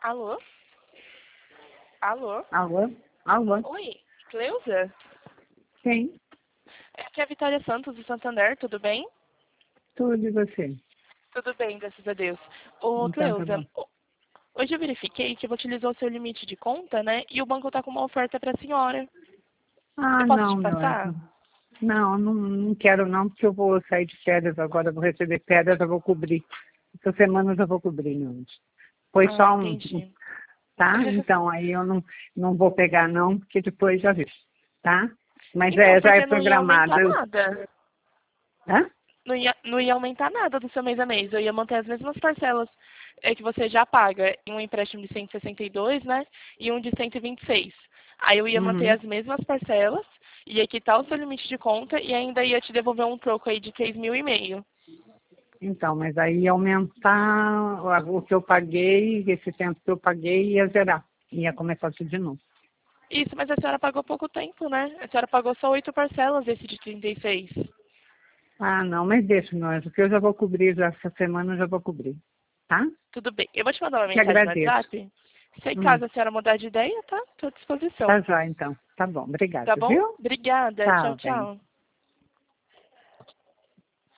Alô? Alô? Alô? Alô? Oi, Cleusa? Quem? É aqui é a Vitória Santos, do Santander, tudo bem? Tudo e você? Tudo bem, graças a Deus. Ô, Então tá Cleusa, bom. hoje eu verifiquei que você utilizou o seu limite de conta, né? E o banco tá com uma oferta pra senhora. Eu Ah, posso te não, meu passar? anjo. Não, não quero não, porque eu vou sair de férias agora, eu vou receber férias, eu vou cobrir. Essa semana eu já vou cobrir, meu anjo. Foi Ah, só entendi. tá? Então aí eu não vou pegar não, porque depois já vi, tá? Mas Então, já é porque não ia programado. aumentar nada. Hã? Não ia aumentar nada do seu mês a mês. Eu ia manter as mesmas parcelas que você já paga em um empréstimo de 162, né? E um de 126. Aí eu ia manter Uhum. as mesmas parcelas, ia quitar o seu limite de conta e ainda ia te devolver um troco aí de 3.500. Então, mas aí ia aumentar o que eu paguei, esse tempo que eu paguei ia zerar. Ia começar tudo de novo. Isso, mas a senhora pagou pouco tempo, né? A senhora pagou só 8 parcelas desse de 36. Ah, não, mas deixa, meu anjo, que eu já vou cobrir, já essa semana eu já vou cobrir, tá? Tudo bem. Eu vou te mandar uma Te mensagem no agradeço. WhatsApp. Se caso a senhora mudar de ideia, tá? Estou à Tá disposição. já, então. Tá bom, obrigada, Tá bom? viu? Obrigada. Tchau, Tchau, bem. tchau.